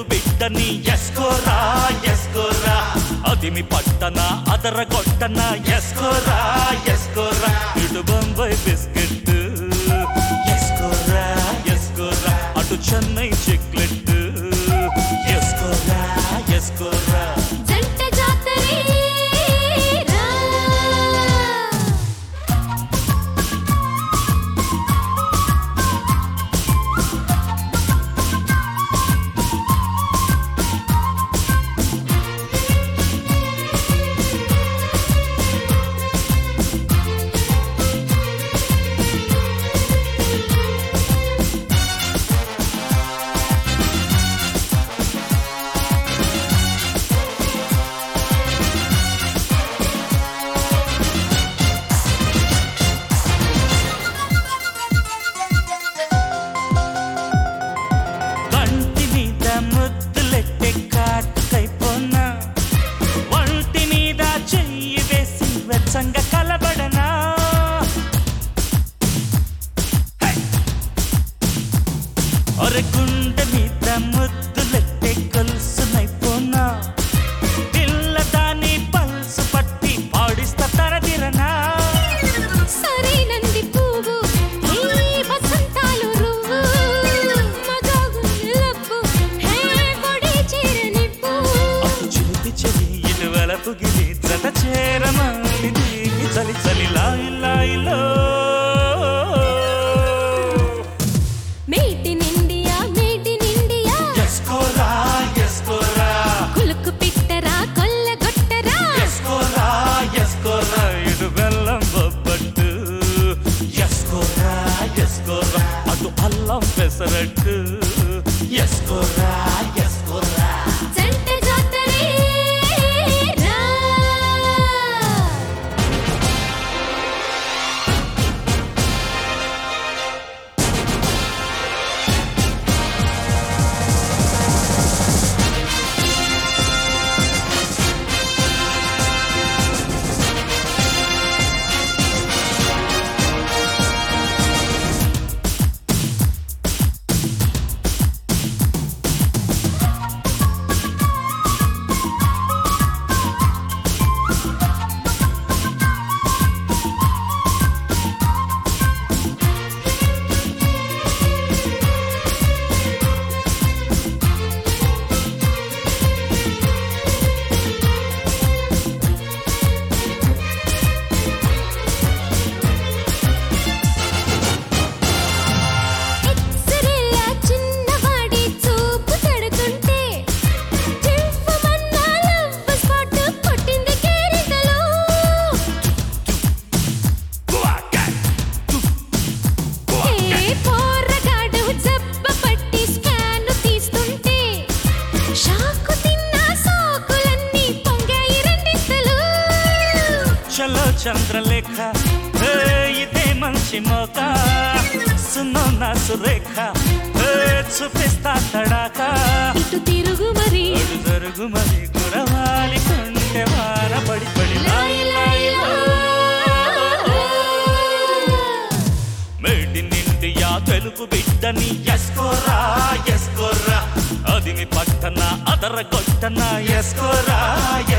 తెలుగు బిడ్డని ఎస్కోరా ఎస్కోరా అది మీ పట్టన అదరగొట్టన ఎస్కోరా ఎస్కోరా ఇటు బొంబాయి బిస్కెట్ ఎస్కోరా ఎస్కోరా అటు చెన్నై చిక్లెట్ ఎస్కోరా ఎస్కోరా సంగ కలబడనా ఒరే గుండె మీద ముద్దులెట్టే కొలుసునైపోనా పిల్లదాని పల్సు పట్టి పాడిస్తా తరదిరనా సరైనంది పువ్వు వసంతాలు రువ్వు మజాగులపు కొడి చేరనిప్పు అటు చూపి చెవి ఇటు వలపు గిలి జత చేరమా చలి చలి లాయిలో మేడ్ ఇన్ ఇండియా ఎస్కోరా ఎస్కోరా కులుకు పిట్టరా కొల్లగొట్టరా ఎస్కోరా ఎస్కోరా ఇటు బెల్లం బొబ్బట్టు ఎస్కోరా ఎస్కోరా అటు అల్లం పెసరట్టు ఎస్కోరా ఎస్కోరా జంట జాతరే రా చలో చంద్రలేఖ ఇదే మంచి మోక సున్నో నా సురేఖ చూపిస్తా తడాక ఇటు తిరుగు మరి అటు జరుగు మరి గురవాలి కొంటే వాన పడి పడి మేడ్ ఇన్ ఇండియా తెలుగు బిడ్డని ఎస్కోరా ఎస్కోరా అది మీ పట్టన అదరగొట్టన ఎస్కోరా